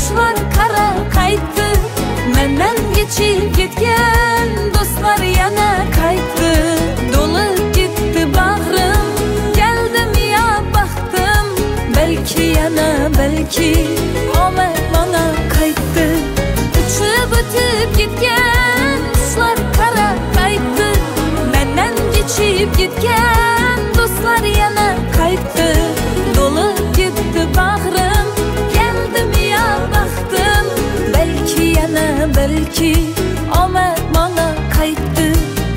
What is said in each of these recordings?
qushlar qara qaytdi, mendan kechib ketgan do'stlar yana qaytdi. To'lib ketdi bag'rim, keldim ya baxtim, balki yana balki omad mana qaytdi. Uchib o'tib ketgan qushlar qara qaytdi, mendan kechib ketgan do'stlar yana qaytdi. To'lib ketdi bag'rim, keldim ya baxtim, balki yana balki omad mana qaytdi.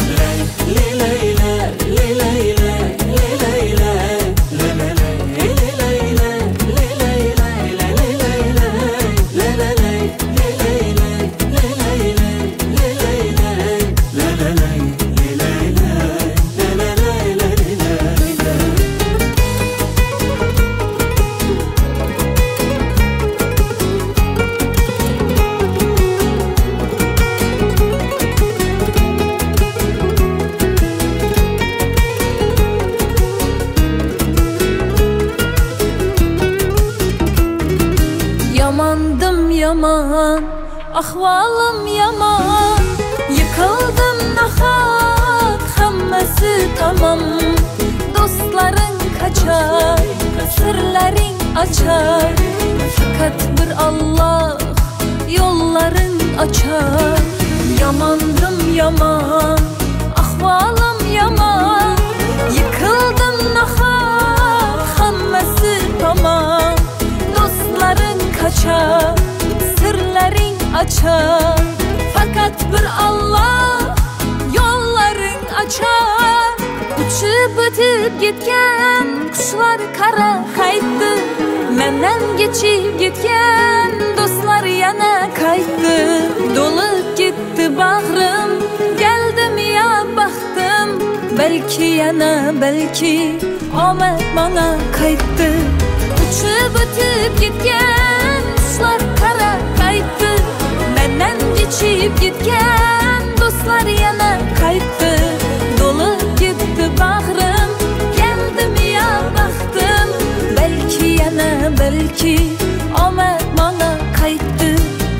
Yamandım yaman, ahvalim yaman, yıkıldım nahak, hammasi tamam. Dostların kaçar, sırların açar, fakat bir Allah yolların açar. Yamandım yaman, ahvalim yaman, yıkıldım nahak, hammasi tamam. Dostların kaçar, sırların açar, fakat bir Allah yolların açar. Uçup o'tib ketgan qushlar qara qaytdi, mendan kechib ketgan do'stlar yana qaytdi. To'lib ketdi bag'rim, keldim ya baxtim, balki yana balki omad mana qaytdi. Uçup o'tib ketgan qushlar qara qaytdi, mendan kechib ketgan do'stlar yana qaytdi. To'lib ketdi bag'rim, keldim ya baxtim, balki yana balki omad mana qaytdi.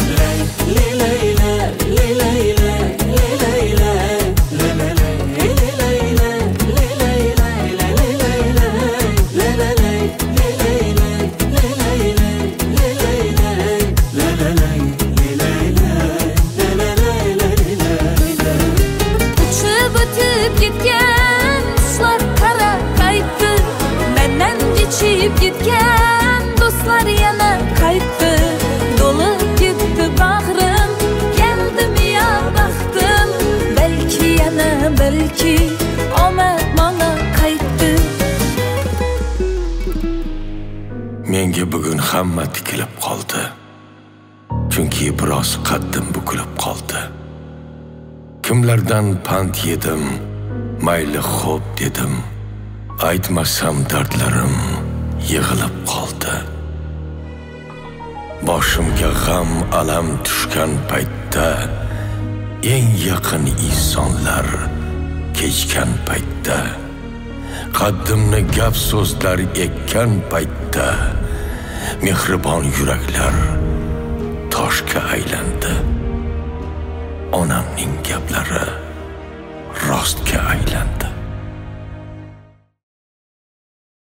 Ketgan qushlar qara qaytdi, mendan kechib ketgan do'stlar yana qaytdi. To'lib ketdi bag'rim, keldim ya baxtim, balki yana balki omad mana qaytdi. Menga bugun hamma tikilib qoldi, chunki biroz qaddim bukilib qoldi. Kimlardan pand yedim, mayli xo'p dedim, aytmasam dardlarim yig'ilib qoldi. Boshimga g'am alam tushgan paytda, eng yaqin insonlar kechgan paytda, qaddimni gap so'zlar ekkan paytda, mehribon yuraklar toshga aylandi. Onamning gaplari rostga aylandi.